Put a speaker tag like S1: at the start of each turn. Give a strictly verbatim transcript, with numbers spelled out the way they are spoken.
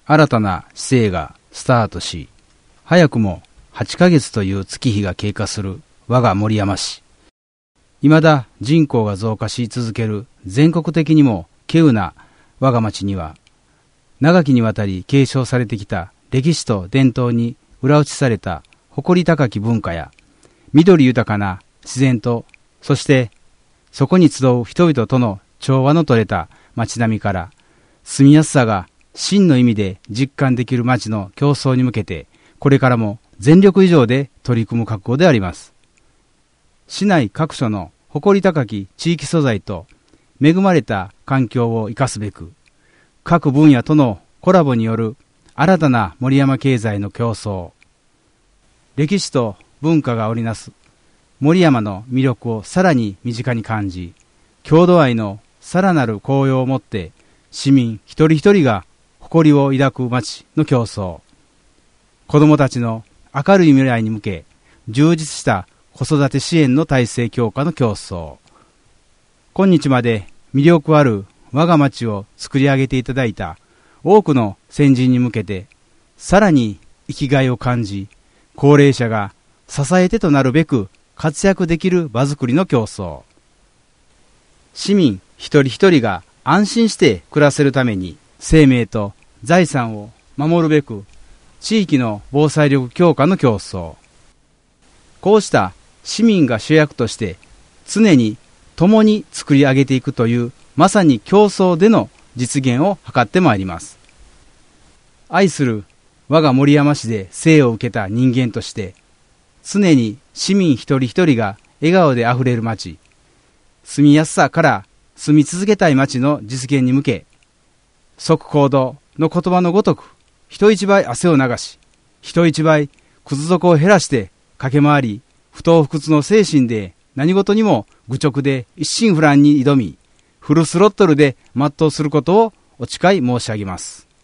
S1: 新たな市政がスタートし、早くもはちかげつという月日が経過する我が森山市。未だ人口が増加し続ける全国的にも稀有な我が町には、長きにわたり継承されてきた歴史と伝統に裏打ちされた誇り高き文化や、緑豊かな自然と、そしてそこに集う人々との調和の取れた町並みから、住みやすさが真の意味で実感できる町の競争に向けて、これからも全力以上で取り組む覚悟であります。市内各所の誇り高き地域素材と恵まれた環境を生かすべく、各分野とのコラボによる新たな森山経済の競争、歴史と文化が織りなす森山の魅力をさらに身近に感じ、郷土愛のさらなる高揚をもって市民一人一人が誇りを抱く町の競争、子どもたちの明るい未来に向け充実した子育て支援の体制強化の競争、今日まで魅力ある我が町を作り上げていただいた多くの先人に向けて、さらに生きがいを感じ、高齢者が支え手となるべく活躍できる場づくりの競争、市民一人一人が安心して暮らせるために生命と財産を守るべく地域の防災力強化の競争、こうした市民が主役として常に共に作り上げていくという、まさに競争での実現を図ってまいります。愛する我が森山市で生を受けた人間として、常に市民一人一人が笑顔であふれる町、住みやすさから住み続けたい町の実現に向け、即行動の言葉のごとく、人一倍汗を流し、人一倍靴底を減らして駆け回り、不撓不屈の精神で何事にも愚直で一心不乱に挑み、フルスロットルで全うすることをお誓い申し上げます。